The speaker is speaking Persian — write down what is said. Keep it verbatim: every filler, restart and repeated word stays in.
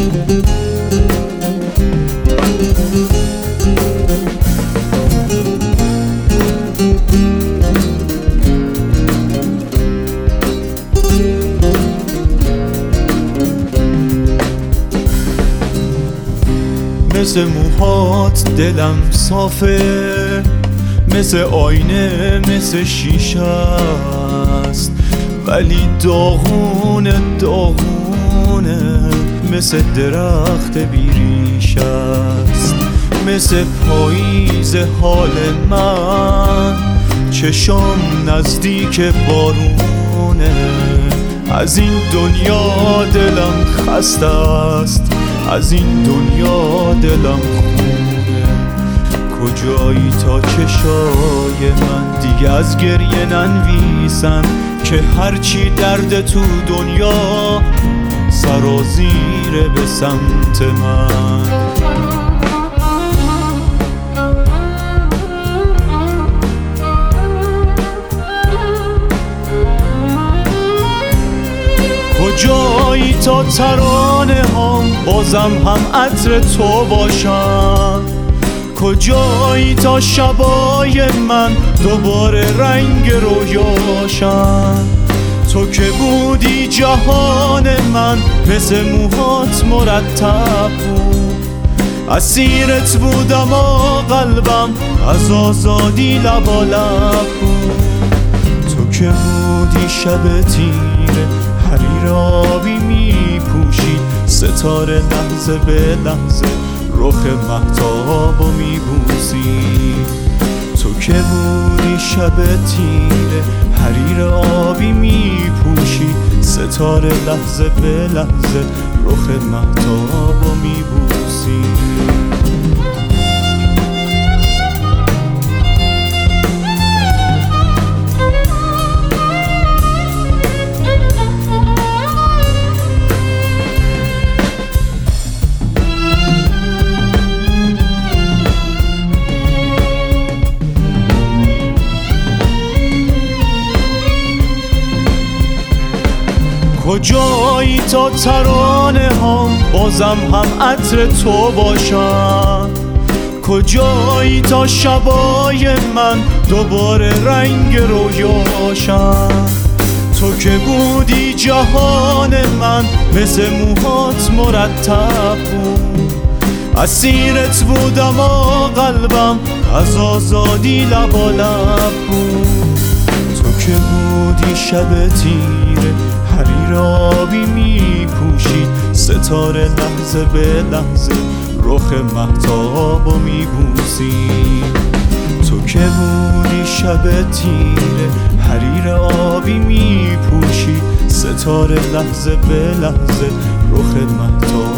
مثل موهات دلم صافه، مثل آینه مثل شیشه است، ولی داغونه داغونه، مثل درخت بیریش است. مثل پاییز حال من، چشام نزدیک بارونه. از این دنیا دلم خسته است، از این دنیا دلم خونه. کجایی تا چشای من دیگه از گریه ننویسن، که هرچی درد تو دنیا سرازیره به سمت من. کجایی تا ترانه هم بازم هم عطر تو باشن، کجایی تا شبای من دوباره رنگ رویاشن. تو که بودی جهان من، مثل موهات مرتب بود، اسیرت بودم و قلبم از آزادی لبالب بود. تو که بودی شب تیره، حریر آبی می پوشید، ستاره لحظه به لحظه رخ مهتاب و می بوسید. تو که بودی شب تیره، حریر آبی می پوشید، ستاره لحظه به لحظه رخ مهتاب و می بوسید. کجایی تا ترانه هم بازم هم عطر تو باشن، کجایی تا شبای من دوباره رنگ رویاشن. تو که بودی جهان من، مثل موهات مرتب بود، اسیرت بودم و قلبم از آزادی لبالب بود. تو که بودی شب تیره، حریر آبی می پوشید، ستاره لحظه به لحظه رخ مهتاب و می بوسید. تو که بودی شب تیره، حریر آبی می پوشید، ستاره لحظه به لحظه رخ مهتاب